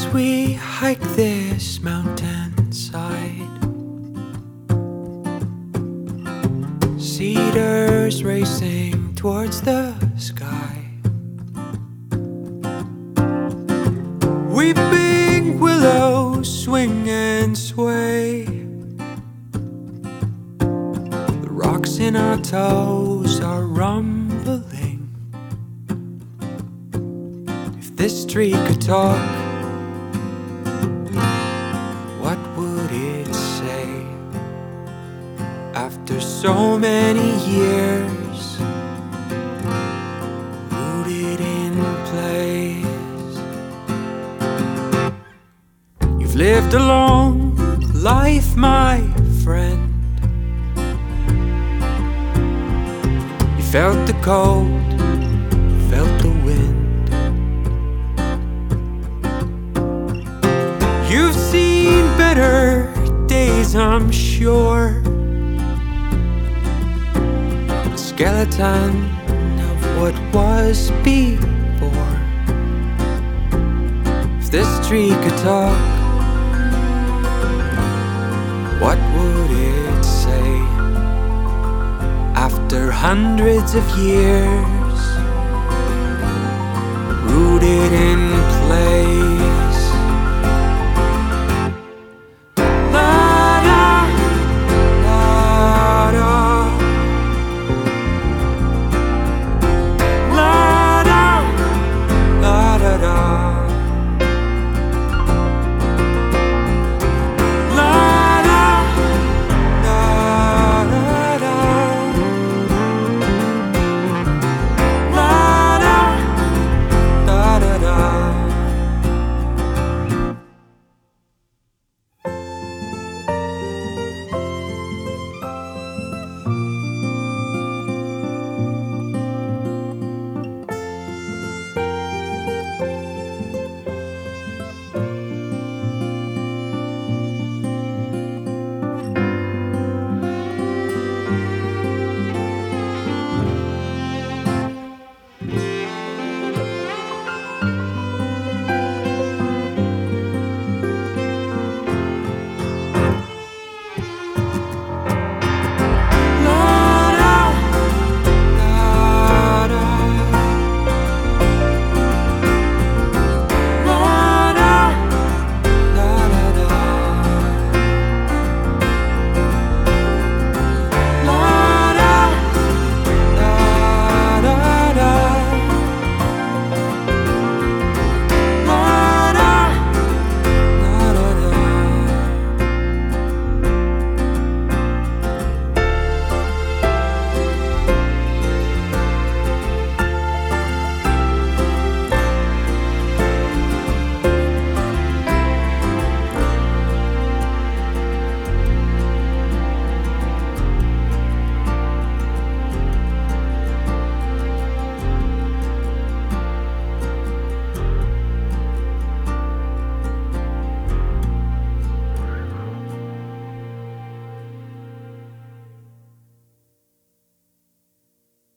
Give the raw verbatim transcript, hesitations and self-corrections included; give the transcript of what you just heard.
we hike this mountainside, cedars racing towards the sky, weeping willows swing and sway. The rocks in our toes are rumbling. If this tree could talk, what would it say? After so many years rooted in place, you've lived a long life, my friend. You felt the cold, felt the wind. You've seen better days, I'm sure. A skeleton of what was before. If this tree could talk, what would it say? After hundreds of years rooted in place,